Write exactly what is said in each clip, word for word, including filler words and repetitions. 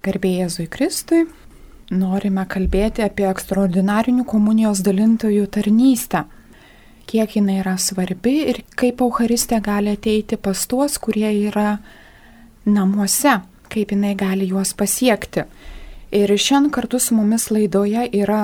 Garbė Jėzui Kristui, norime kalbėti apie ekstraordinarinių komunijos dalintojų tarnystę. Kiek jinai yra svarbi ir kaip Eucharistija gali ateiti pas tuos, kurie yra namuose, kaip jinai gali juos pasiekti. Ir šiandien kartu su mumis laidoje yra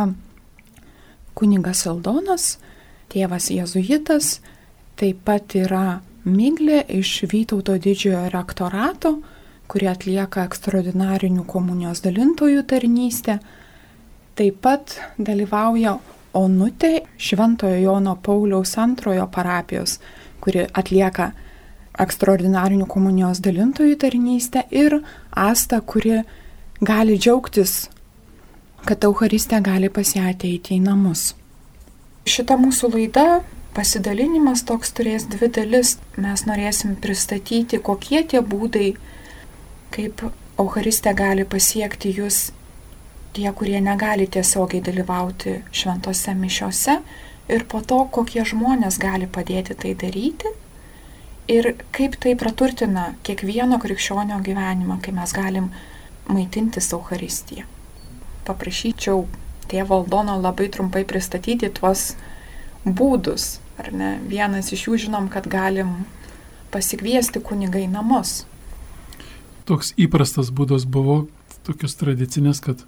kunigas Aldonas, tėvas jėzuitas, taip pat yra Miglė iš Vytauto didžiojo rektorato, kurie atlieka ekstraordinarinių komunijos dalintojų tarnystę. Taip pat dalyvauja Onutė Šventojo Jono Pauliaus antrojo parapijos, kuri atlieka ekstraordinarinių komunijos dalintojų tarnystę, ir Asta, kuri gali džiaugtis, kad Eucharistija gali pas ją ateiti į namus. Šita mūsų laida, pasidalinimas toks, turės dvi dalis. Mes norėsim pristatyti, kokie tie būdai, kaip Eucharistija gali pasiekti jūs, tie, kurie negali tiesiogiai dalyvauti šventose mišiose, ir po to, kokie žmonės gali padėti tai daryti, ir kaip tai praturtina kiekvieno krikščionio gyvenimą, kai mes galim maitintis Eucharistiją. Paprašyčiau tėvo Aldono labai trumpai pristatyti tuos būdus, ar ne? Vienas iš jų žinom, kad galim pasikviesti kunigą į namus. Toks įprastas būdas buvo, tokios tradicinės, kad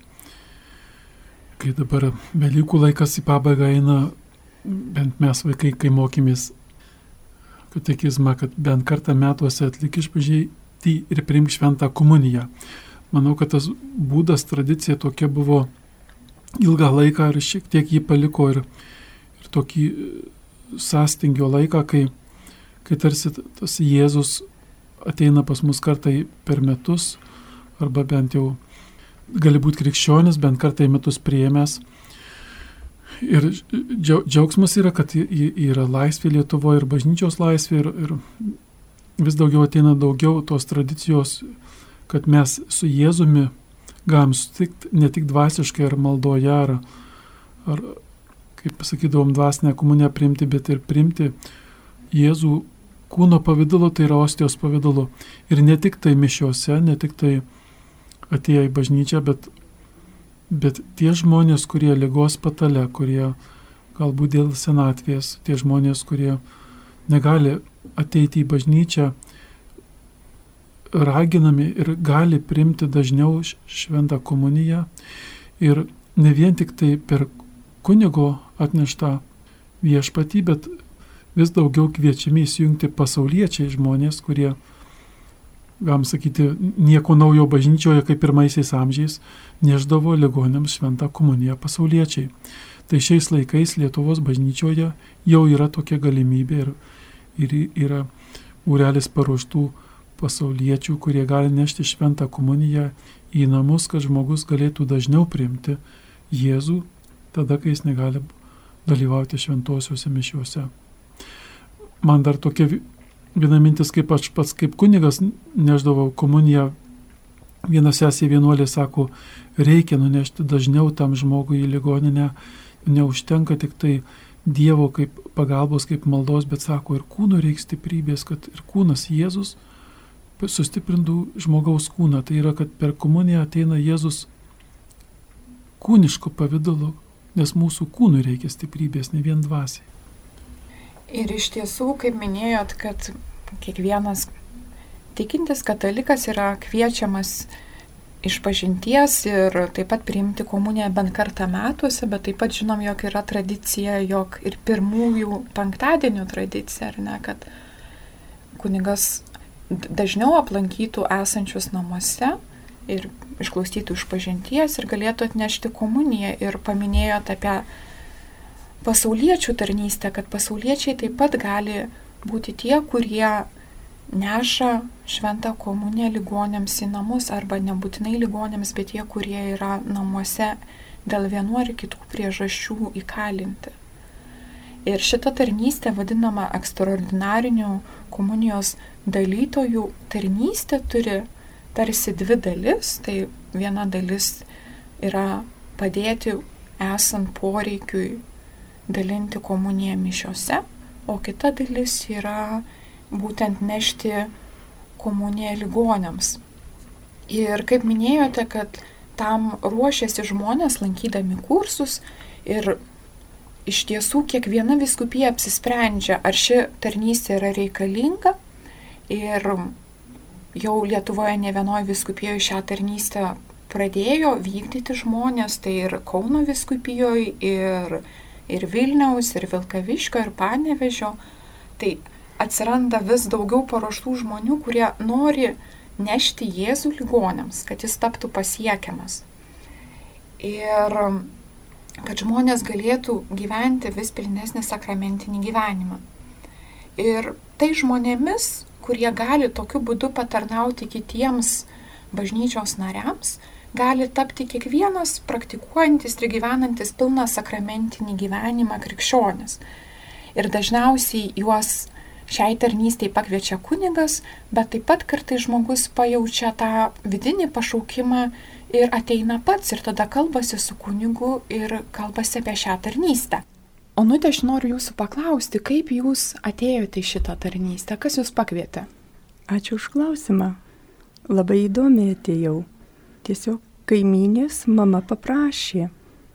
kai dabar Velykų laikas į pabaigą eina, bent mes vaikai, kai mokėmės katekizmą, kad bent kartą metuose atlik išpažintį ir priimk šventą komuniją. Manau, kad tas būdas, tradicija tokia buvo ilgą laiką ir šiek tiek jį paliko ir, ir tokį sąstingio laiką, kai, kai tarsi tas Jėzus ateina pas mus kartą per metus, arba bent jau gali būti krikščionis, bent kartą į metus priėmęs. Ir džiaugsmas yra, kad yra laisvė Lietuvoje ir bažnyčios laisvė, ir, ir vis daugiau ateina daugiau tos tradicijos, kad mes su Jėzumi galim sutikti ne tik dvasiškai ar maldoje, ar, ar kaip pasakydavom, dvasinę komuniją priimti, bet ir priimti Jėzų kūno pavidalu, tai yra ostijos pavidalu. Ir ne tik tai mišiuose, ne tik tai atėję į bažnyčią, bet, bet tie žmonės, kurie ligos patale, kurie galbūt dėl senatvės, tie žmonės, kurie negali ateiti į bažnyčią, raginami ir gali priimti dažniau šventą komuniją. Ir ne vien tik tai per kunigo atneštą viešpatį, bet vis daugiau kviečiami įsijungti pasauliečiai žmonės, kurie, galim sakyti, nieko naujo bažnyčioje kaip pirmaisiais amžiais neždavo ligoniams šventą komuniją pasauliečiai. Tai šiais laikais Lietuvos bažnyčioje jau yra tokia galimybė ir, ir yra būrelis paruoštų pasauliečių, kurie gali nešti šventą komuniją į namus, kad žmogus galėtų dažniau priimti Jėzų tada, kai jis negali dalyvauti šventosiuose mišiuose. Man dar tokia viena mintis, kaip aš pats kaip kunigas neždavau komuniją. Viena sesė vienuolė sako, reikia nunešti dažniau tam žmogui į ligoninę, neužtenka tik tai Dievo kaip pagalbos, kaip maldos, bet sako, ir kūno reikia stiprybės, kad ir kūnas Jėzus sustiprintų žmogaus kūną. Tai yra, kad per komuniją ateina Jėzus kūniško pavidalu, nes mūsų kūnui reikia stiprybės, ne vien dvasiai. Ir iš tiesų, kaip minėjot, kad kiekvienas tikintis katalikas yra kviečiamas išpažinties ir taip pat priimti komuniją bent kartą metuose, bet taip pat žinom, jog yra tradicija, jog ir pirmųjų penktadienių tradicija, ar ne, kad kunigas dažniau aplankytų esančius namuose ir išklausytų išpažinties ir galėtų atnešti komuniją. Ir paminėjot apie pasauliečių tarnystę, kad pasauliečiai taip pat gali būti tie, kurie neša šventą komuniją ligonėms į namus, arba nebūtinai ligonėms, bet tie, kurie yra namuose dėl vienų ar kitų priežasčių įkalinti. Ir šita tarnystė vadinama ekstraordinarinių komunijos dalytojų tarnystė turi tarsi dvi dalis. Tai viena dalis yra padėti esant poreikiui dalinti komuniją mišiose, o kita dalis yra būtent nešti komuniją ligonėms. Ir kaip minėjote, kad tam ruošiasi žmonės lankydami kursus ir iš tiesų kiekviena vyskupija apsisprendžia, ar ši tarnystė yra reikalinga. Ir jau Lietuvoje ne vienoje vyskupijoje šią tarnystę pradėjo vykdyti žmonės, tai ir Kauno vyskupijoje, ir, ir Vilniaus, ir Vilkaviškio, ir Panevėžio. Tai atsiranda vis daugiau paruoštų žmonių, kurie nori nešti Jėzų ligoniams, kad jis taptų pasiekiamas. Ir kad žmonės galėtų gyventi vis pilnesnį sakramentinį gyvenimą. Ir tai žmonėmis, kurie gali tokiu būdu patarnauti kitiems bažnyčios nariams, gali tapti kiekvienas praktikuojantis ir gyvenantis pilną sakramentinį gyvenimą krikščionis. Ir dažniausiai juos šiai tarnystei pakviečia kunigas, bet taip pat kartais žmogus pajaučia tą vidinį pašaukimą ir ateina pats ir tada kalbasi su kunigu ir kalbasi apie šią tarnystę. Onute, aš noriu jūsų paklausti, kaip jūs atėjote į šitą tarnystę, kas jūs pakvietė? Ačiū už klausimą. Labai įdomiai atėjau. Tiesiog kaimynės mama paprašė,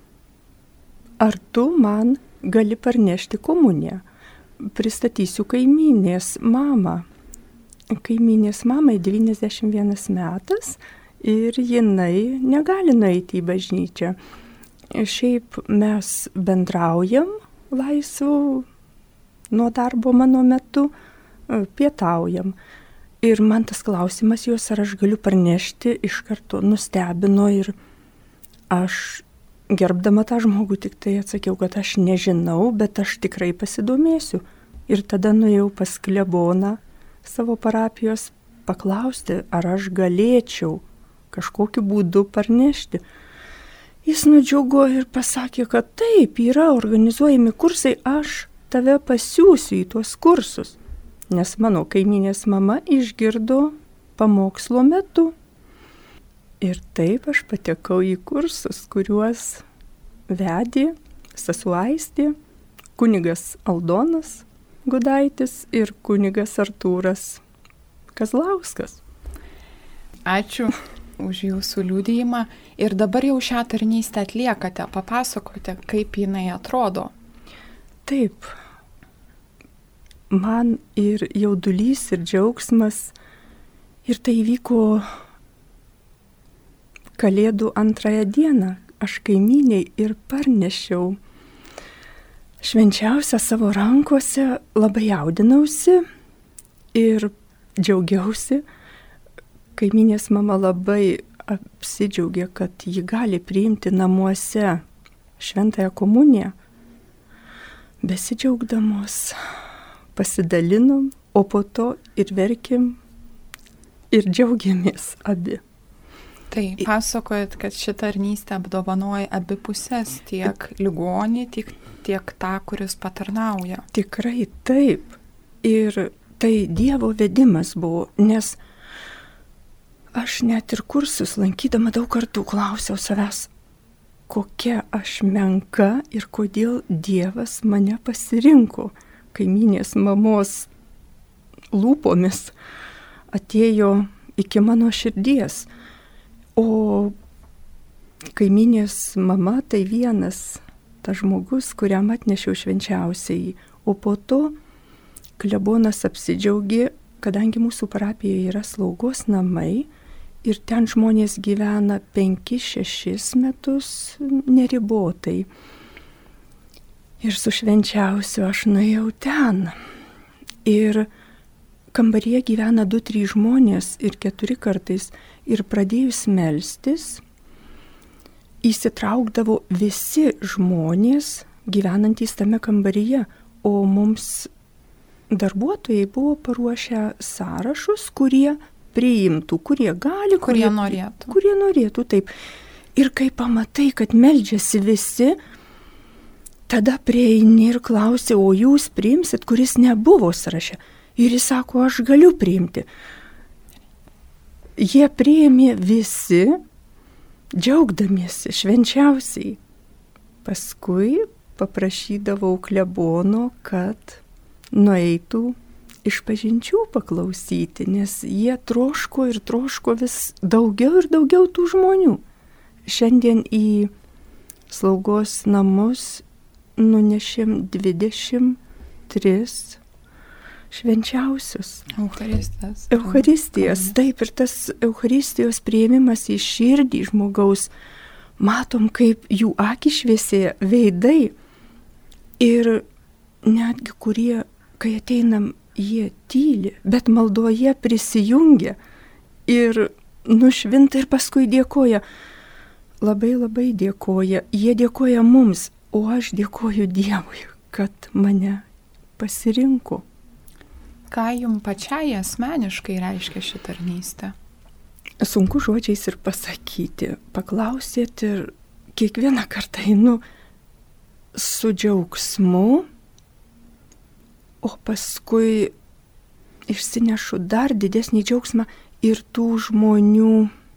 ar tu man gali parnešti komuniją? Pristatysiu kaimynės mamą. Kaimynės mamai devyniasdešimt vienas metas ir jinai negali nueiti į bažnyčią. Šiaip mes bendraujam laisvų nuo darbo mano metu, pietaujam. Ir man tas klausimas jos, ar aš galiu parnešti, iš karto nustebino ir aš, gerbdama tą žmogų, tik tai atsakiau, kad aš nežinau, bet aš tikrai pasidomėsiu. Ir tada nuėjau pas kleboną savo parapijos paklausti, ar aš galėčiau kažkokiu būdu parnešti. Jis nudžiugo ir pasakė, kad taip, yra organizuojami kursai, aš tave pasiūsiu į tuos kursus. Nes mano kaimynės mama išgirdo pamokslo metu. Ir taip aš patekau į kursus, kuriuos vedė sesuo Aistė, kunigas Aldonas Gudaitis ir kunigas Artūras Kazlauskas. Ačiū už jūsų liudijimą. Ir dabar jau šią tarnystę atliekate, papasakote, kaip jinai atrodo. Taip, man ir jaudulys, ir džiaugsmas. Ir tai įvyko Kalėdų antrąją dieną. Aš kaimyniai ir parnešiau švenčiausią savo rankose, labai jaudinausi ir džiaugiausi. Kaimynės mama labai apsidžiaugė, kad ji gali priimti namuose šventąją komuniją. Besidžiaugdamos pasidalinom, o po to ir verkėm ir džiaugiamės abi. Tai pasakojat, kad ši tarnystė apdovanoja abi pusės, tiek ligonį, tiek, tiek tą, kuris patarnauja. Tikrai taip. Ir tai Dievo vedimas buvo, nes aš net ir kursus lankydama daug kartų klausiau savęs, kokia aš menka ir kodėl Dievas mane pasirinko. Kaimynės mamos lūpomis atėjo iki mano širdies. O kaimynės mama tai vienas tas žmogus, kuriam atnešiau švenčiausiai. O po to klebonas apsidžiaugė, kadangi mūsų parapijoje yra slaugos namai ir ten žmonės gyvena penkis šešis metus neribotai. Ir su švenčiausiu aš nuėjau ten. Ir kambaryje gyvena du trys žmonės ir keturi kartais. Ir pradėjus melstis, įsitraukdavo visi žmonės gyvenantys tame kambaryje, o mums darbuotojai buvo paruošę sąrašus, kurie priimtų, kurie gali, kurie, kurie norėtų. Kurie norėtų, taip. Ir kai pamatai, kad meldžiasi visi, tada prieini ir klausi, o jūs priimsit, kuris nebuvo sąraše. Ir jis sako, aš galiu priimti. Jie priėmė visi, džiaugdamiesi švenčiausiai. Paskui paprašydavau klebono, kad nueitų išpažinčių paklausyti, nes jie troško ir troško vis daugiau ir daugiau tų žmonių. Šiandien į slaugos namus nunešėm dvidešimt tris švenčiausius. Eucharistijas. Eucharistijas. Taip, ir tas Eucharistijos priėmimas į širdį žmogaus, matom, kaip jų akys šviesėja, veidai. Ir netgi kurie, kai ateinam, jie tyli, bet maldoje prisijungia ir nušvinta ir paskui dėkoja. Labai labai dėkoja. Jie dėkoja mums, o aš dėkoju Dievui, kad mane pasirinko. Ką jums pačiai asmeniškai reiškia ši tarnystė? Sunku žodžiais ir pasakyti. Paklausėt ir kiekvieną kartą einu su džiaugsmu, o paskui išsinešu dar didesnį džiaugsmą ir tų žmonių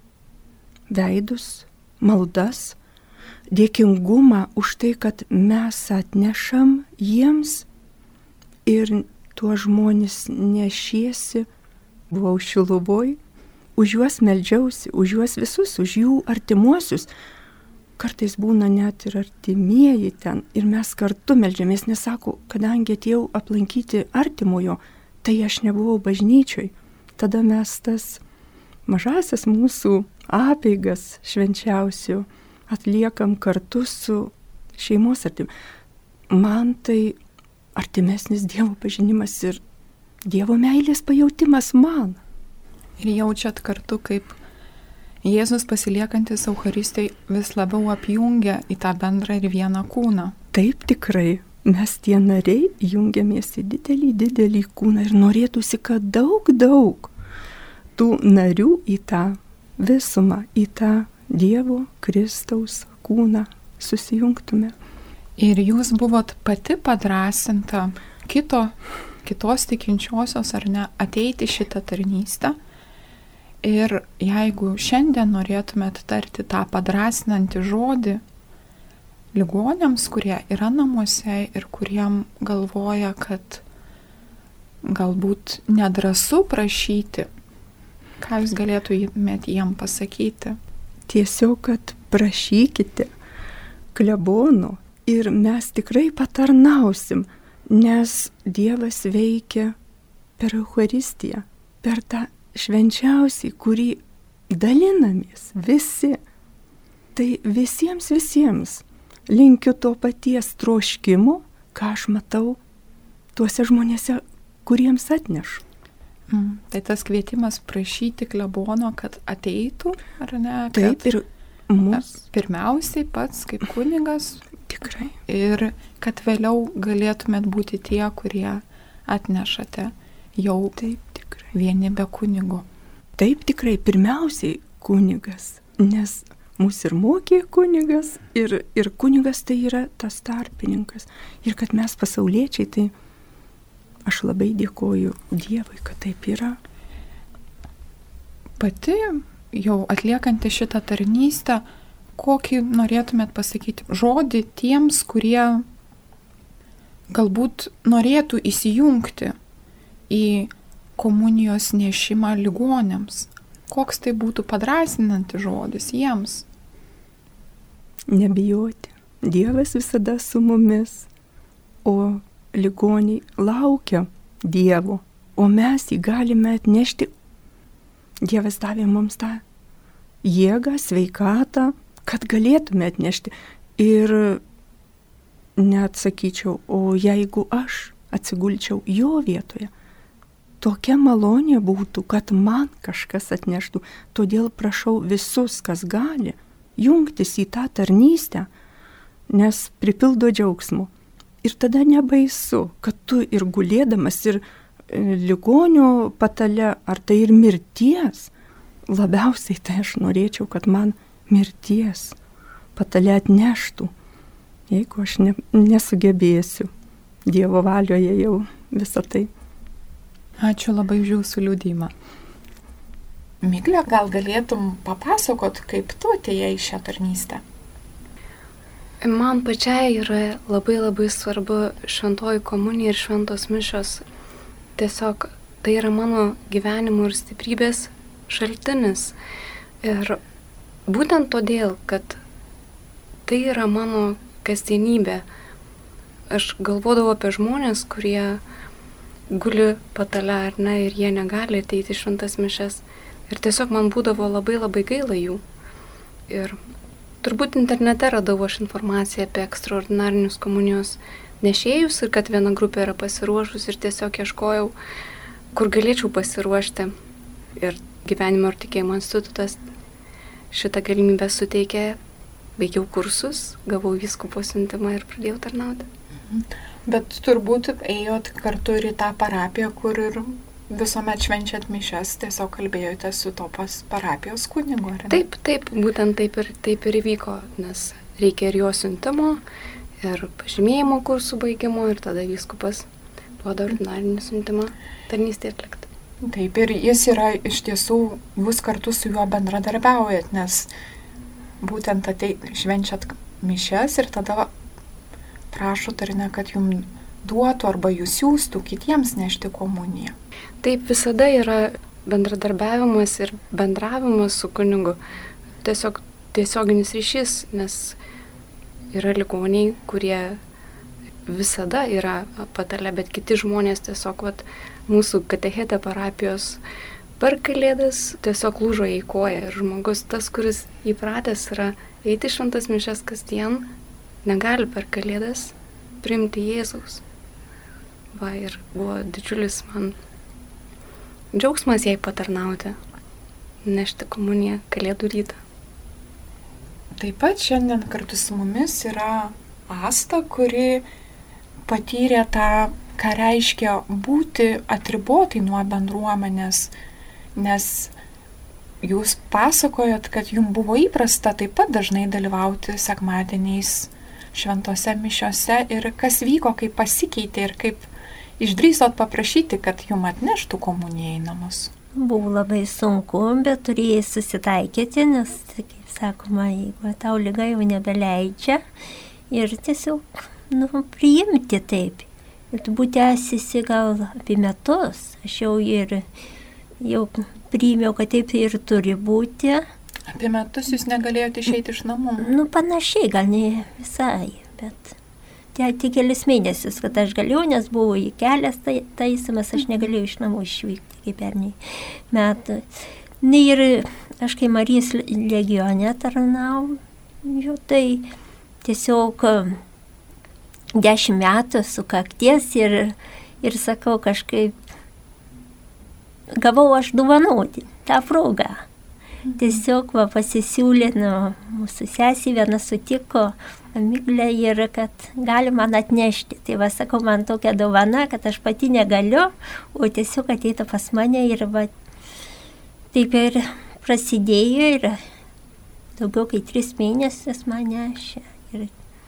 veidus, maldas, dėkingumą už tai, kad mes atnešam jiems ir tuo žmonės nešiesi. Buvau Šiluvoj, už juos meldžiausi, už juos visus, už jų artimuosius. Kartais būna net ir artimieji ten ir mes kartu meldžiamės, nes sako, kadangi atėjau aplankyti artimojo, tai aš nebuvau bažnyčioj. Tada mes tas mažasias mūsų apeigas švenčiausių atliekam kartu su šeimos artim. Man tai artimesnis Dievo pažinimas ir Dievo meilės pajautimas man. Ir jaučiat kartu, kaip Jėzus pasiliekantis Eucharistijai vis labiau apjungia į tą bendrą ir vieną kūną. Taip, tikrai. Mes tie nariai jungiamės į didelį, didelį kūną ir norėtųsi, kad daug, daug tų narių į tą visumą, į tą Dievo Kristaus kūną susijungtume. Ir jūs buvot pati padrasinta kito, kitos tikinčiosios ar ne ateiti šitą tarnystę. Ir jeigu šiandien norėtumėt tarti tą padrasinantį žodį ligonėms, kurie yra namuose ir kuriem galvoja, kad galbūt nedrąsu prašyti, ką jūs galėtumėt jiem pasakyti? Tiesiog, kad prašykite klebono ir mes tikrai patarnausim, nes Dievas veikia per Eucharistiją, per tą švenčiausiai, kurį dalinamės visi. Tai visiems, visiems linkiu to paties troškimo, ką aš matau tuose žmonėse, kuriems atnešu. Mm, tai tas kvietimas prašyti klebono, kad ateitų, ar ne? Taip, ir mus. Pirmiausiai pats kaip kunigas. Tikrai. Ir kad vėliau galėtumėt būti tie, kurie atnešate jau taip, tikrai. Vieni be kunigo. Taip, tikrai, pirmiausiai kunigas, nes mūsų ir mokė kunigas, ir, ir kunigas tai yra tas tarpininkas. Ir kad mes pasauliečiai, tai aš labai dėkoju Dievui, kad taip yra. Pati jau atliekanti šitą tarnystę, kokį norėtumėt pasakyti žodį tiems, kurie galbūt norėtų įsijungti į komunijos nešimą ligonėms? Koks tai būtų padrasinantis žodis jiems? Nebijoti. Dievas visada su mumis, o ligoniai laukia Dievo, o mes jį galime atnešti. Dievas davė mums tą jėgą, sveikatą, kad galėtume atnešti. Ir net sakyčiau, o jeigu aš atsigulčiau jo vietoje, tokia malonė būtų, kad man kažkas atneštų. Todėl prašau visus, kas gali, jungtis į tą tarnystę, nes pripildo džiaugsmo. Ir tada nebaisu, kad tu ir gulėdamas, ir ligonio patale, ar tai ir mirties, labiausiai tai aš norėčiau, kad man mirties patale atneštų, jeigu aš ne, nesugebėsiu. Dievo valioje jau visą tai. Ačiū labai už jūsų liudijimą. Miglė, gal galėtum papasakot, kaip tu atėjai į šią tarnystę? Man pačiai yra labai labai svarbu šventoji komunija ir šventos mišios. tiesiog tai yra mano gyvenimo ir stiprybės šaltinis. Ir būtent todėl, kad tai yra mano kasdienybė, aš galvodavau apie žmonės, kurie guli patale ar ne ir jie negali ateiti į šventas mišias. Ir tiesiog man būdavo labai labai gaila jų. Ir turbūt internete radau aš informaciją apie ekstraordinarinius komunijos nešėjus ir kad viena grupė yra pasiruošus ir tiesiog ieškojau, kur galėčiau pasiruošti. Ir Gyvenimo ir tikėjimo institutas šitą galimybę suteikė, baigiau kursus, gavau vyskupo siuntimą ir pradėjau tarnauti. Bet turbūt ėjot kartu ir į tą parapiją, kur ir visuomet švenčiat mišias, tiesiog kalbėjote su to pas parapijos kunigu, ar ne? Taip, taip, būtent taip ir, taip ir įvyko, nes reikia ir jo siuntimo, ir pažymėjimo kursų baigimo, ir tada vyskupas duoda ordinarinį siuntimą tarnystėje atlikti. Taip, ir jis yra iš tiesų, jūs kartu su juo bendradarbiaujat, nes būtent atei, švenčiat mišias ir tada prašot, ar ne, kad jums duotų arba jūs siūstų kitiems nešti komuniją. Taip, visada yra bendradarbiavimas ir bendravimas su kunigu. Tiesiog tiesioginis ryšys, nes yra ligoniai, kurie visada yra patale, bet kiti žmonės tiesiog, vat, mūsų katechetė parapijos per Kalėdas tiesiog lūžo į koją. Ir žmogus, tas, kuris įpratęs yra eiti šventas mišias kasdien, negali per Kalėdas priimti Jėzaus. Va, ir buvo didžiulis man džiaugsmas jai patarnauti, nešti komuniją Kalėdų rytą. Taip pat šiandien kartu su mumis yra Asta, kuri patyrė tą, ką reiškia būti atribotai nuo bendruomenės, nes jūs pasakojot, kad jums buvo įprasta taip pat dažnai dalyvauti sekmadieniais šventose mišiose ir kas vyko, kaip pasikeitė ir kaip išdrįsot paprašyti, kad jum atneštų komuniją į namus. Buvo labai sunku, bet turėjai susitaikyti, nes, kaip sakoma, jeigu tau liga jau nebeleidžia ir tiesiog, nu, priimti taip. Ir turbūt tęsiasi gal apie metus, aš jau ir jau priėmiau, kad taip ir turi būti. Apie metus jūs negalėjote išeiti iš namų? Nu, panašiai, gal ne visai, bet tai tik kelis mėnesius, kad aš galėjau, nes buvo į kelias taisymas, aš negalėjau iš namų išvykti, kaip pernai metų. Na ir aš kai Marijos legione tarnau, jau tai tiesiog dešimt metų sukakties ir, ir sakau kažkaip, gavau aš dovanoti tą progą. Tiesiog va, pasisiūlė, nu, mūsų sesė viena sutiko, Miglė, ir kad gali man atnešti. Tai va, sakau, man tokia dovana, kad aš pati negaliu, o tiesiog ateita pas mane ir va, taip ir prasidėjo ir daugiau kaip tris mėnesius man nešė. Ir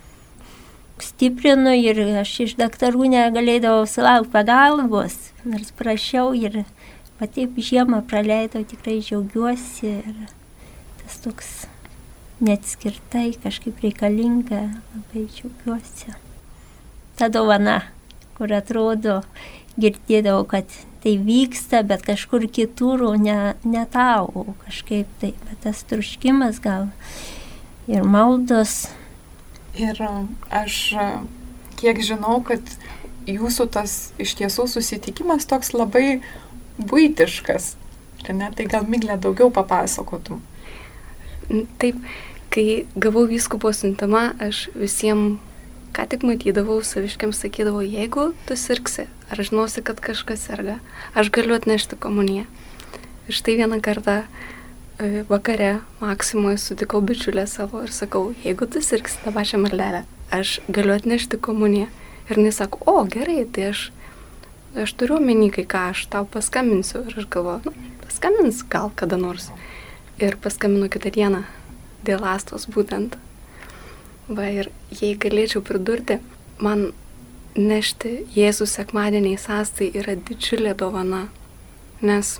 stiprinu ir aš iš daktarų negalėdavau sulaukti pagalbos, nors prašiau ir va, taip žiemą praleidau, tikrai džiaugiuosi ir tas toks neatskirtai kažkaip reikalinga, labai džiaugiuosi. Ta dovana, kur atrodo, girdėdavau, kad tai vyksta, bet kažkur kitur, ne, ne tau, kažkaip tai, bet tas troškimas gal ir maldos. Ir aš kiek žinau, kad jūsų tas iš tiesų susitikimas toks labai buitiškas. Ne? Tai gal Miglė daugiau papasakotum. Taip, kai gavau vyskupo siuntimą, aš visiems, ką tik matydavau, saviškiams sakydavau, jeigu tu sirgsi, ar žinosi, kad kažkas serga, aš galiu atnešti komuniją. Ir štai vieną kartą vakare Maksimoje sutikau bičiulę savo ir sakau, jeigu tu sirgsi tą pačią maldelę, aš galiu atnešti komuniją. Ir jis sako, o gerai, tai aš, aš turiu omeny, kai ką, aš tau paskambinsiu. Ir aš galvoju, nu, paskambins gal kada nors. Ir paskambinu kitą dieną dėl Astos būtent. Va, ir jei galėčiau pridurti, man nešti Jėzų sekmadieniais Astai yra didžiulė dovana, nes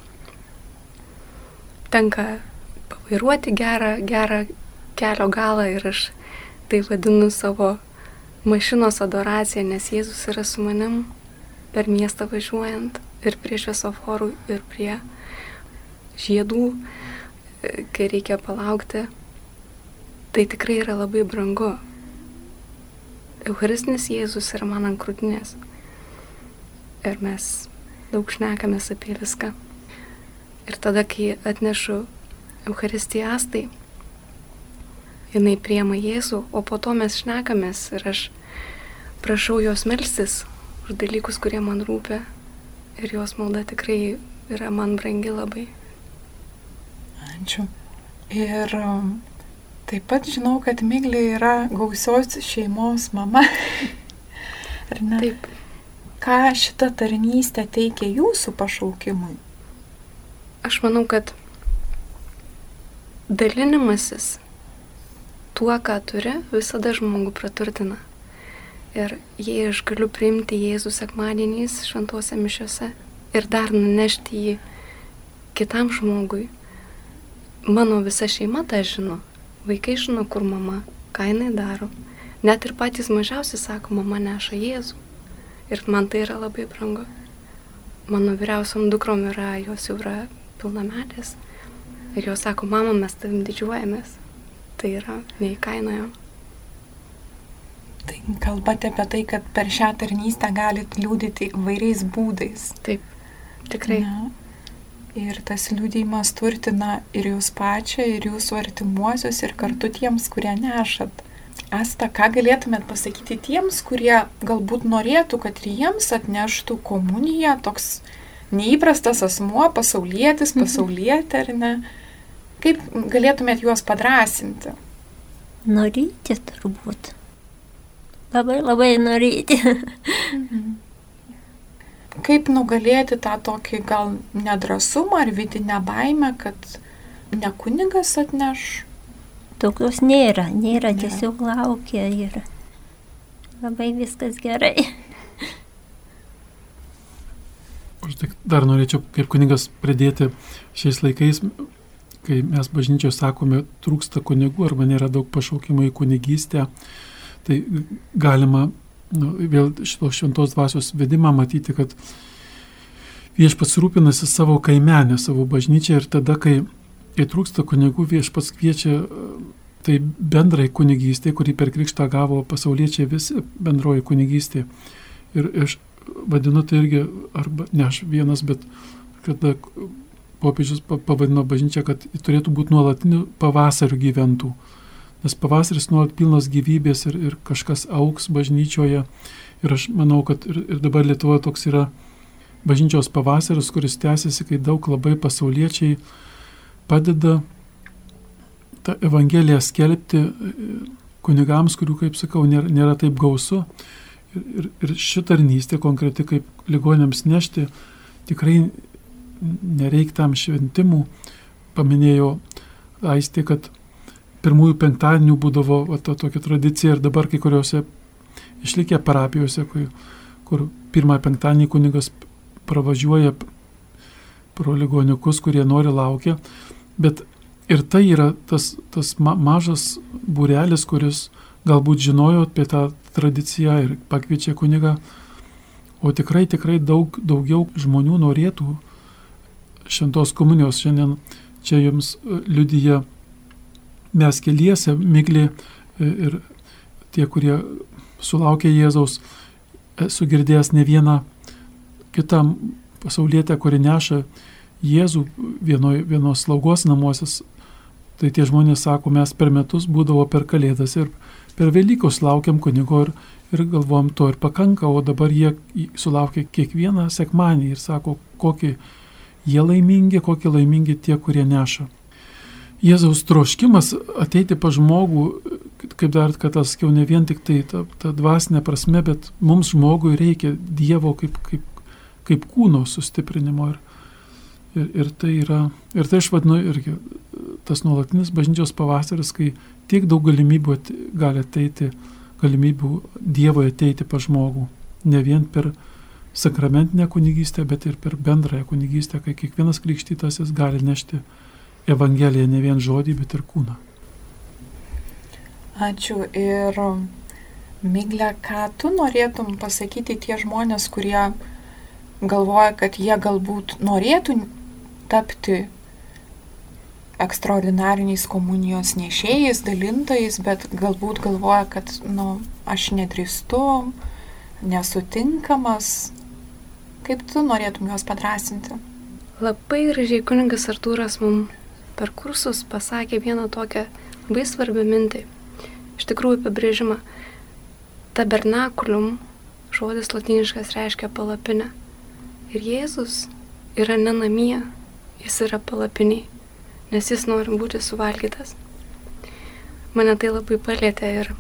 tenka pavairuoti gerą, gerą kelio galą ir aš tai vadinu savo mašinos adoraciją, nes Jėzus yra su manim per miestą važiuojant ir prie šviesoforų, ir prie žiedų, kai reikia palaukti. Tai tikrai yra labai brangu. Eucharistinis Jėzus yra man ant krūtinės. Ir mes daug šnekamės apie viską. Ir tada, kai atnešu Eucharistiją Astai, jinai priema Jėzų, o po to mes šnekamės ir aš prašau jos melstis už dalykus, kurie man rūpi. Ir jos malda tikrai yra man brangi labai. Ačiū. Ir taip pat žinau, kad Miglė yra gausios šeimos mama. Ar ne? Taip. Ką šita tarnystė teikia jūsų pašaukimui? Aš manau, kad dalinimasis tuo, ką turi, visada žmogų praturtina. Ir jei aš galiu priimti Jėzų sekmadieniais šventose mišiose ir dar nunešti jį kitam žmogui, mano visa šeima tą žino. Vaikai žino, kur mama, ką jinai daro. Net ir patys mažiausi sako, mama neša Jėzų. Ir man tai yra labai brangu. Mano vyriausiom dukrom yra, jos jau yra pilnametės. Ir jos sako, mama, mes tavim didžiuojamės. Tai yra neįkainojama. Tai kalbate apie tai, kad per šią tarnystę galit liudyti įvairiais būdais. Taip, tikrai. Na, ir tas liudijimas turtina ir jūs pačią, ir jūsų artimuosius, ir kartu tiems, kurie nešat. Asta, ką galėtumėt pasakyti tiems, kurie galbūt norėtų, kad ir jiems atneštų komuniją, toks neįprastas asmuo, pasaulietis, pasaulietė, ar ne? Kaip galėtumėt juos padrąsinti? Norėti turbūt. Labai, labai norėti. Mhm. Kaip nugalėti tą tokį gal nedrąsumą ar vidinę baimę, kad ne kunigas atneš? Tokios nėra, nėra, tiesiog laukia ir labai viskas gerai. Aš tik dar norėčiau kaip kunigas pridėti šiais laikais, kai mes bažnyčioje sakome, trūksta kunigų arba nėra daug pašaukimų į kunigystę, tai galima nu, vėl šito šventos dvasios vedimą matyti, kad viešpats rūpinasi savo kaimenę, savo bažnyčią ir tada, kai Kai trūksta kunigų, viešpats kviečia tai bendrai kunigystė, kurį per krikštą gavo pasauliečiai visi bendroji kunigystė. Ir aš vadinu tai irgi, arba ne aš vienas, bet kada popiežius pavadino bažnyčią, kad turėtų būti nuolatiniu pavasariu gyventų. Nes pavasaris nuolat pilnas gyvybės ir, ir kažkas augs bažnyčioje. Ir aš manau, kad ir, ir dabar Lietuvoje toks yra bažnyčios pavasaris, kuris tęsiasi, kai daug labai pasauliečiai padeda tą evangeliją skelbti kunigams, kurių, kaip sakau, nėra, nėra taip gausu. Ir, ir, ir ši tarnystė konkreti, kaip ligonėms nešti, tikrai nereik tam šventimų. Paminėjo Aistė, kad pirmųjų penktadienių būdavo va, ta tokia tradicija ir dabar kai kuriuose išlikę parapijose, kur, kur pirmą penktadienį kunigas pravažiuoja pro ligoniukus, kurie nori laukia. Bet ir tai yra tas, tas ma- mažas būrelis, kuris galbūt žinojo apie tą tradiciją ir pakviečia kunigą. O tikrai, tikrai daug, daugiau žmonių norėtų šventos komunijos. Šiandien čia jums liudija mes keliese, Miglė ir tie, kurie sulaukė Jėzaus, esu girdėjęs ne vieną kitą pasaulietę, kuri neša Jėzų vieno, vienos slaugos namuosis. Tai tie žmonės sako, mes per metus būdavo per Kalėdas ir per Velykus laukiam kunigo ir, ir galvom, to ir pakanka, o dabar jie sulaukia kiekvieną sekmanį ir sako, kokie jie laimingi, kokie laimingi tie, kurie neša. Jėzaus troškimas ateiti pas žmogų, kaip dar, kad tas jau ne vien tik tai ta, ta dvasinė prasme, bet mums žmogui reikia Dievo kaip, kaip, kaip kūno sustiprinimo. Ir, ir, ir tai yra, ir tai aš vadinu irgi tas nuolatinis bažnyčios pavasaris, kai tiek daug galimybių at, gali ateiti, galimybių Dievoje ateiti pas žmogų. Ne vien per sakramentinę kunigystę, bet ir per bendrąją kunigystę, kai kiekvienas krikštytasis gali nešti Evangeliją, ne vien žodį, bet ir kūną. Ačiū. Ir Miglė, ką tu norėtum pasakyti tie žmonės, kurie galvoja, kad jie galbūt norėtų tapti ekstraordinariniais komunijos nešėjais, dalintojais, bet galbūt galvoja, kad nu, aš nedrįstu, nesutinkamas. Kaip tu norėtum juos padrąsinti? Labai gražiai kunigas Artūras mums per kursus pasakė vieną tokią labai svarbią mintį. Iš tikrųjų apibrėžimą. Tabernakulium, žodis latiniškas reiškia palapinę. Ir Jėzus yra ne namie, jis yra palapiniai, nes jis nori būti suvalgytas. Mane tai labai palėtė ir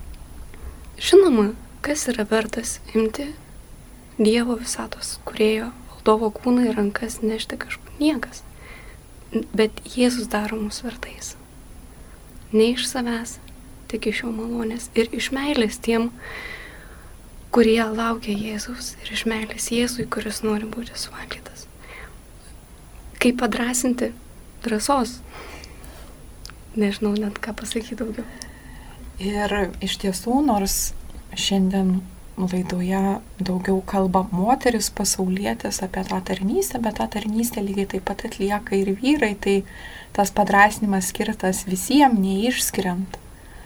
žinoma, kas yra vertas imti Dievo visatos kūrėjo valdovo kūną į rankas nešti kažkur? Niekas. Bet Jėzus daro mus vertais. Ne iš savęs, tik iš jo malonės ir iš meilės tiem, kurie laukia Jėzus ir iš meilės Jėzui, kuris nori būti suvalgytas. Kaip padrąsinti? Drąsos. Nežinau net ką pasakyti daugiau. Ir iš tiesų, nors šiandien laidoje daugiau kalba moteris pasaulietės apie tą tarnystę, bet tą tarnystę lygiai taip pat atlieka ir vyrai, tai tas padrąsinimas skirtas visiems, neišskiriant.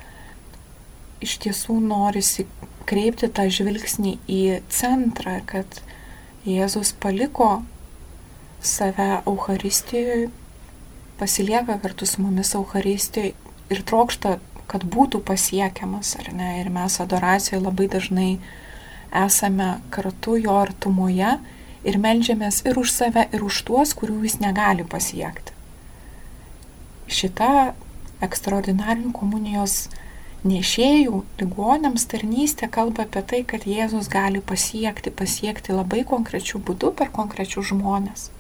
Iš tiesų norisi kreipti tą žvilgsnį į centrą, kad Jėzus paliko save Eucharistijoje, pasilieka kartu su mumis Eucharistijoje ir trokšta, kad būtų pasiekiamas, ar ne? Ir mes adoracijoje labai dažnai esame kartu jo artumoje ir meldžiamės ir už save, ir už tuos, kurių jis negali pasiekti. Šita ekstraordinarinių komunijos nešėjų ligonėms tarnystė kalba apie tai, kad Jėzus gali pasiekti, pasiekti labai konkrečių būdų per konkrečius žmonės.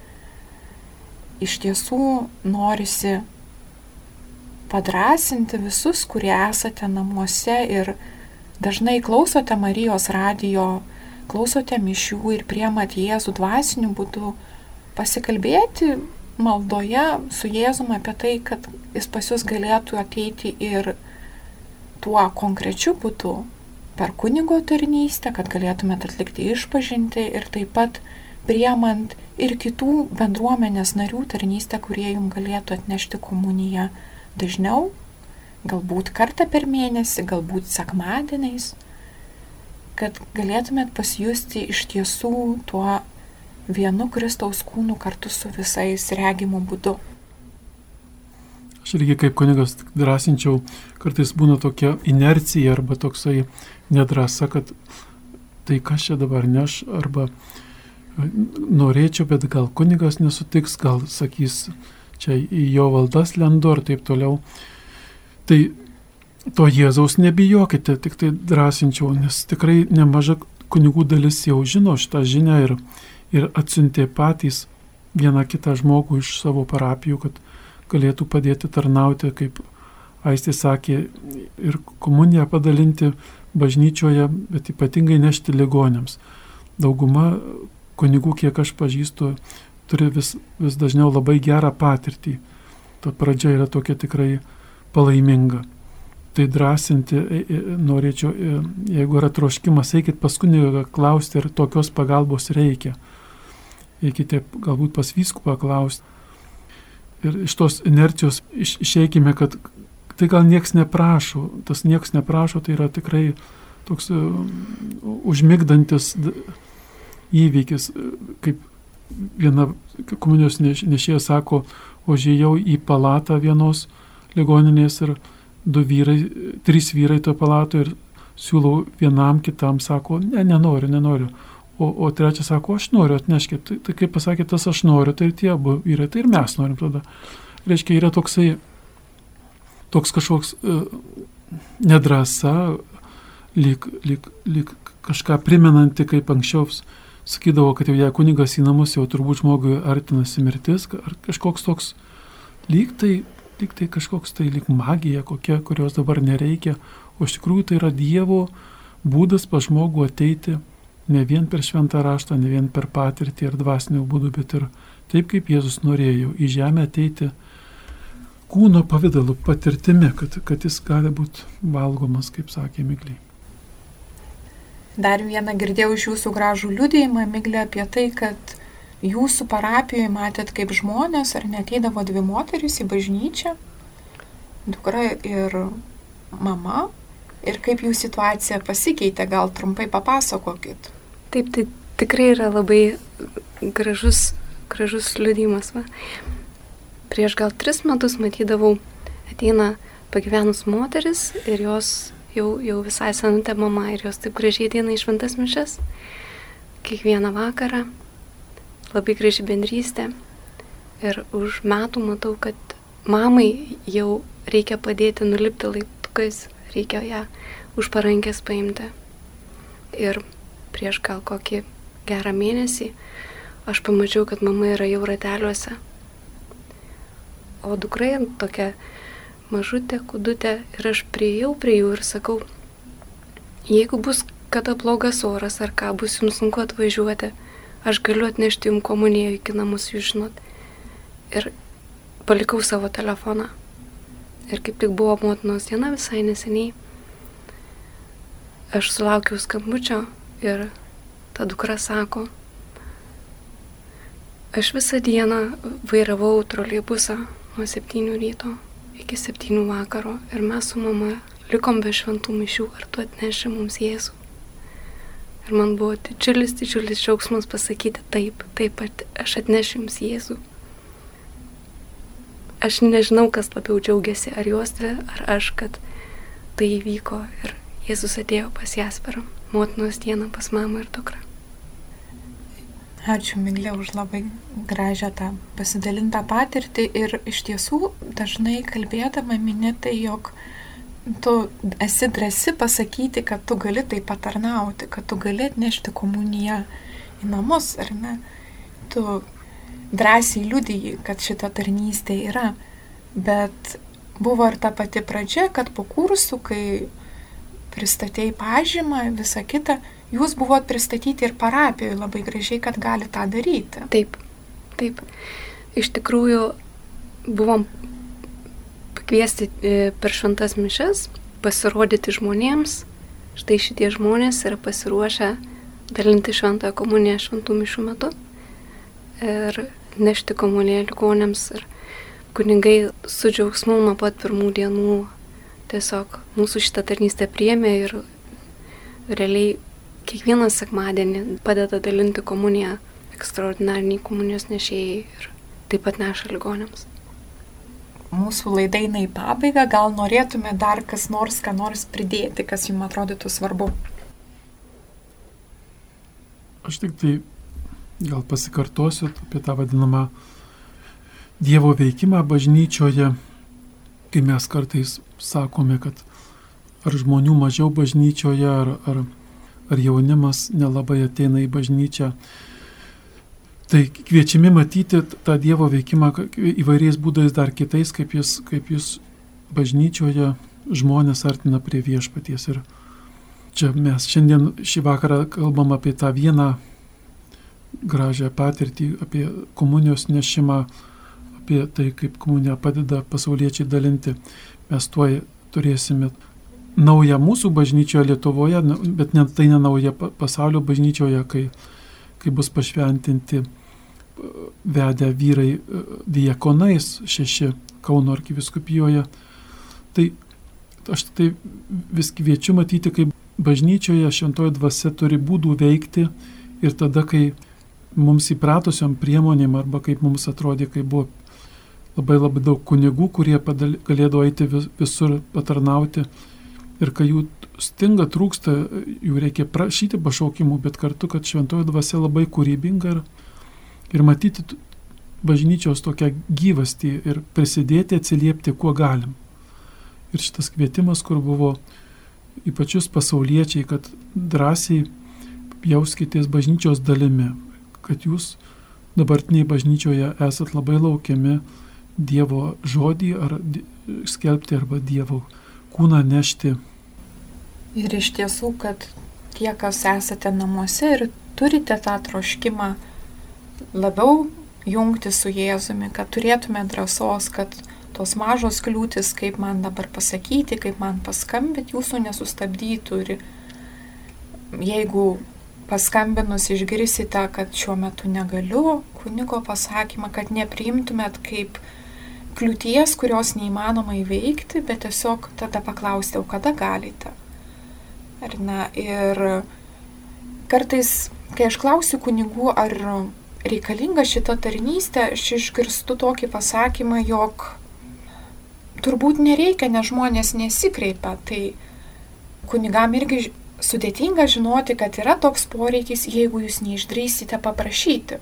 Iš tiesų norisi padrąsinti visus, kurie esate namuose ir dažnai klausote Marijos radijo, klausote mišių ir priemat Jėzų dvasiniu būdu, pasikalbėti maldoje su Jėzumi apie tai, kad jis pas jūs galėtų ateiti ir tuo konkrečiu būdu per kunigo tarnystę, kad galėtumėte atlikti išpažintį ir taip pat priemant ir kitų bendruomenės narių tarnystę, kurie jums galėtų atnešti komuniją dažniau, galbūt kartą per mėnesį, galbūt sekmadieniais, kad galėtumėt pasijusti iš tiesų tuo vienu Kristaus kūnu kartu su visais regimu būdu. Aš irgi kaip kunigas drąsinčiau, kartais būna tokia inercija arba toksai nedrąsa, kad tai kas čia dabar neš, arba norėčiau, bet gal kunigas nesutiks, gal sakys, čia į jo valdas lendu ar taip toliau. Tai to Jėzaus nebijokite, tik tai drąsinčiau, nes tikrai nemaža kunigų dalis jau žino šitą žinią ir, ir atsiuntė patys vieną kitą žmogų iš savo parapijų, kad galėtų padėti tarnauti, kaip Aistė sakė, ir komuniją padalinti bažnyčioje, bet ypatingai nešti ligoniams. Dauguma kunigų, kiek aš pažįstu, turi vis, vis dažniau labai gerą patirtį. Ta pradžia yra tokia tikrai palaiminga. Tai drąsinti norėčiau, jeigu yra troškimas, eikit pas kunigą klausti, ar tokios pagalbos reikia. Eikite galbūt pas vyskupą klausti. Ir iš tos inercijos iš, išeikime, kad tai gal nieks neprašo. Tas nieks neprašo, tai yra tikrai toks uh, užmigdantis įvykis, kaip viena komunijos nešėja sako, užėjau į palatą vienos ligoninės ir du vyrai, trys vyrai toje palatoje ir siūlau vienam, kitam, sako, ne, nenoriu, nenoriu. O, o trečias sako, aš noriu, atneškit. Tai, tai kaip pasakė, tas aš noriu, tai tie abu vyrai, tai ir mes norim tada. Reiškia, yra toksai, toks kažkoks uh, nedrąsa, lyg, lyg, lyg kažką primenanti, kaip anksčiau sakydavo, kad jau jei kunigas į namus, jau turbūt žmogui artinasi mirtis, ar kažkoks toks lyg tai, lyg tai kažkoks tai lyg magija kokia, kurios dabar nereikia, o iš tikrųjų tai yra Dievo būdas pas žmogų ateiti ne vien per šventą raštą, ne vien per patirtį ir dvasinių būdų, bet ir taip, kaip Jėzus norėjo, į žemę ateiti kūno pavidalu, patirtimi, kad, kad jis gali būti valgomas, kaip sakė Migliai. Dar vieną girdėjau iš jūsų gražų liudijimą, Miglė, apie tai, kad jūsų parapijoje matėt, kaip žmonės, ar neteidavo dvi moteris į bažnyčią, dukra ir mama, ir kaip jų situacija pasikeitė, gal trumpai papasakokit. Taip, tai tikrai yra labai gražus, gražus liudijimas. Va. Prieš gal tris metus matydavau, ateina pagyvenus moteris ir jos jau, jau visai senutė mama ir jos taip gražiai ateina į šventas mišias. Kiekvieną vakarą, labai graži bendrystė. Ir už metų matau, kad mamai jau reikia padėti nulipti laiptukais, reikia ją už parankės paimti. Ir prieš gal kokį gerą mėnesį aš pamačiau, kad mama yra jau rateliuose. O dukrai tokia mažutė, kudutė, ir aš priėjau prie jų ir sakau, jeigu bus kada blogas oras ar ką, bus jums sunku atvažiuoti, aš galiu atnešti jums komuniją iki namus, jūs žinot. Ir palikau savo telefoną. Ir kaip tik buvo motinos diena visai neseniai, aš sulaukiau skambučio ir ta dukra sako, aš visą dieną vairavau troleibusą nuo septynių ryto iki septynių vakaro ir mes su mama likom be šventų mišių, ar tu atneši mums Jėzų. Ir man buvo didžiulis, didžiulis džiaugsmas pasakyti taip, taip, aš atnešiu jums Jėzų. Aš nežinau, kas labiau džiaugiasi, ar jos dvi, ar aš, kad tai įvyko ir Jėzus atėjo pas jas per motinos dieną pas mamą ir dukrą. Ačiū, Miglė, už labai gražią tą pasidalintą patirtį ir iš tiesų dažnai kalbėdama mini tai, jog tu esi drąsi pasakyti, kad tu gali tai patarnauti, kad tu gali atnešti komuniją į namus, ar ne? Tu drąsiai liudiji, kad šita tarnystė yra, bet buvo ir ta pati pradžia, kad po kursų, kai pristatėjai pažymą, visą kitą, jūs buvot pristatyti ir parapijoje labai gražiai, kad gali tą daryti. Taip, taip. Iš tikrųjų, buvom pakviesti per šventas mišias, pasirodyti žmonėms. Štai šitie žmonės yra pasiruošę dalinti šventąją komuniją šventų mišių metu ir nešti komuniją ligonėms. Ir kunigai su džiaugsmu nuo pat pirmų dienų tiesiog mūsų šitą tarnystę priėmė ir realiai kiekvieną sekmadienį padeda dalinti komuniją ekstraordinariniai komunijos nešėjai ir taip pat neša ligonėms. Mūsų laida eina į pabaigą, gal norėtume dar kas nors, ką nors pridėti, kas jums atrodytų svarbu? Aš tik tai gal pasikartosiu apie tą vadinamą Dievo veikimą bažnyčioje, kai mes kartais sakome, kad ar žmonių mažiau bažnyčioje, ar, ar, ar jaunimas nelabai ateina į bažnyčią. Tai kviečiami matyti tą Dievo veikimą įvairiais būdais dar kitais, kaip jis, kaip jis bažnyčioje žmonės artina prie viešpaties. Ir čia mes šiandien šį vakarą kalbam apie tą vieną gražią patirtį, apie komunijos nešimą, apie tai, kaip komunija padeda pasauliečiai dalinti. Mes tuoj turėsime naują mūsų bažnyčioje Lietuvoje, bet ne, tai ne nauja pasaulio bažnyčioje, kai, kai bus pašventinti vedę vyrai diakonais šeši Kauno arkiviskupijoje. Tai aš tai vis kviečiu matyti, kaip bažnyčioje šventoji dvasia turi būdų veikti ir tada, kai mums įpratusiom priemonėm arba kaip mums atrodė, kai buvo labai labai daug kunigų, kurie padal, galėdavo eiti vis, visur patarnauti ir kai jų stinga, trūksta, jų reikia prašyti pašaukimų, bet kartu, kad šventoji dvasia labai kūrybinga ir, ir matyti bažnyčios tokią gyvastį ir prisidėti, atsiliepti, kuo galim. Ir šitas kvietimas, kur buvo į pačius pasauliečiai, kad drąsiai jauskitės bažnyčios dalimi, kad jūs dabartiniai bažnyčioje esat labai laukiami Dievo žodį ar skelbti arba Dievo kūną nešti. Ir iš tiesų, kad tie, kas esate namuose ir turite tą troškimą labiau jungti su Jėzumi, kad turėtume drąsos, kad tos mažos kliūtis, kaip man dabar pasakyti, kaip man paskambinti, jūsų nesustabdytų ir jeigu paskambinus išgirsite, kad šiuo metu negaliu, kunigo pasakymą, kad nepriimtumėt kaip kliūties, kurios neįmanoma įveikti, bet tiesiog tada paklausti, o kada galite. Ar ne? Ir kartais, kai aš klausiu kunigų, ar reikalinga šita tarnystė, aš išgirstu tokį pasakymą, jog turbūt nereikia, nes žmonės nesikreipia. Tai kunigam irgi sudėtinga žinoti, kad yra toks poreikis, jeigu jūs neišdrįsite paprašyti.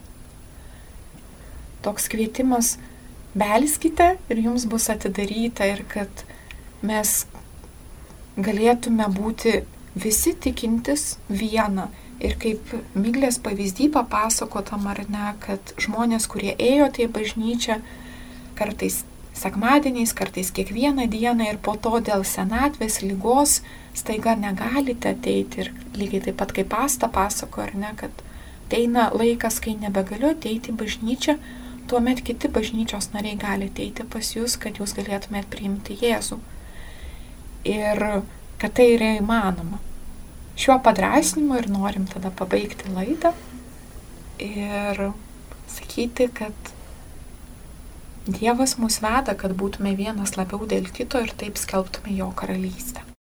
Toks kvietimas, belskite ir jums bus atidaryta, ir kad mes galėtume būti visi tikintis viena. Ir kaip Miglės pavyzdį papasakotam, ar ne, kad žmonės, kurie ėjo į bažnyčią, kartais sekmadieniais, kartais kiekvieną dieną, ir po to dėl senatvės, lygos staiga negalite ateiti. Ir lygiai taip pat kaip Asta pasako, ar ne, kad ateina laikas, kai nebegaliu ateiti į bažnyčią, tuomet kiti bažnyčios nariai gali ateiti pas jūs, kad jūs galėtumėt priimti Jėzų. Ir kad tai yra įmanoma. Šiuo padrasnimu ir norim tada pabaigti laidą ir sakyti, kad Dievas mus veda, kad būtume vienas labiau dėl kito ir taip skelbtume jo karalystę.